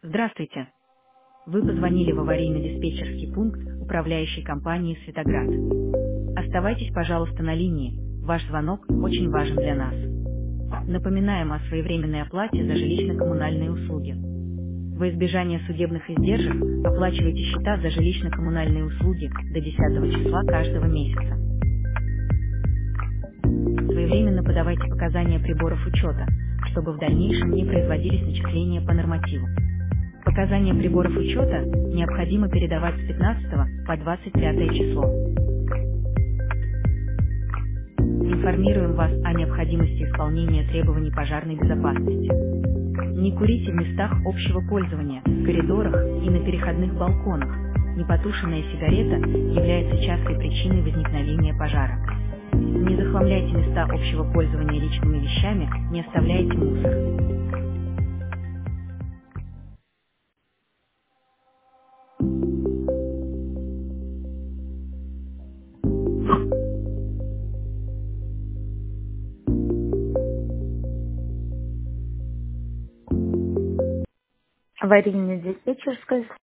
Здравствуйте. Вы позвонили в аварийно-диспетчерский пункт управляющей компании «Светоград». Оставайтесь, пожалуйста, на линии. Ваш звонок очень важен для нас. Напоминаем о своевременной оплате за жилищно-коммунальные услуги. Во избежание судебных издержек оплачивайте счета за жилищно-коммунальные услуги до 10 числа каждого месяца. Своевременно подавайте показания приборов учета, чтобы в дальнейшем не производились начисления по нормативу. Показания приборов учета необходимо передавать с 15 по 25 число. Информируем вас о необходимости исполнения требований пожарной безопасности. Не курите в местах общего пользования, в коридорах и на переходных балконах. Непотушенная сигарета является частой причиной возникновения пожара. Не захламляйте места общего пользования личными вещами, не оставляйте мусор. Аварийная диспетчерская